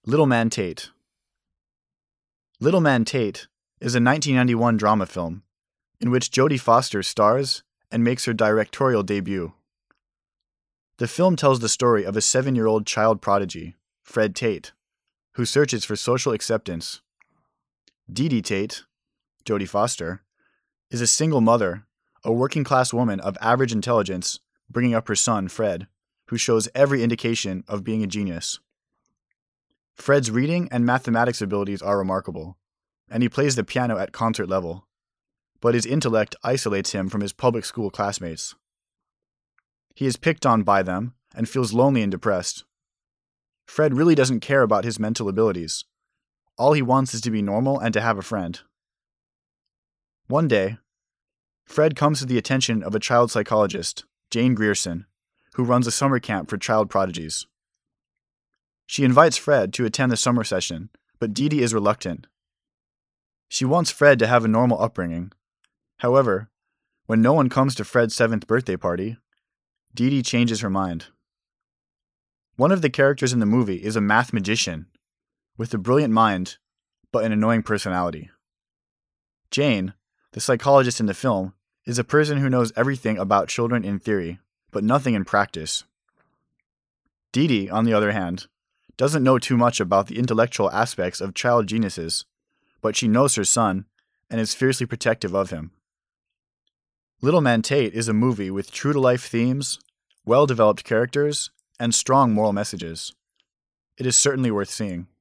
Little Man Tate. Little Man Tate is a 1991 drama film in which Jodie Foster stars and makes her directorial debut. The film tells the story of a 7-year-old child prodigy, Fred Tate, who searches for social acceptance. Dee Dee Tate, Jodie Foster, is a single mother, a working-class woman of average intelligence bringing up her son, Fred, who shows every indication of being a genius. Fred's reading and mathematics abilities are remarkable, and he plays the piano at concert level, but his intellect isolates him from his public school classmates. He is picked on by them and feels lonely and depressed. Fred really doesn't care about his mental abilities. All he wants is to be normal and to have a friend. One day, Fred comes to the attention of a child psychologist, Jane Grierson, who runs a summer camp for child prodigies. She invites Fred to attend the summer session, but Dee Dee is reluctant. She wants Fred to have a normal upbringing. However, when no one comes to Fred's 7th birthday party, Dee Dee changes her mind. One of the characters in the movie is a math magician, with a brilliant mind, but an annoying personality. Jane, the psychologist in the film, is a person who knows everything about children in theory, but nothing in practice. Dee Dee, on the other hand, doesn't know too much about the intellectual aspects of child geniuses, but she knows her son and is fiercely protective of him. Little Man Tate is a movie with true-to-life themes, well-developed characters, and strong moral messages. It is certainly worth seeing.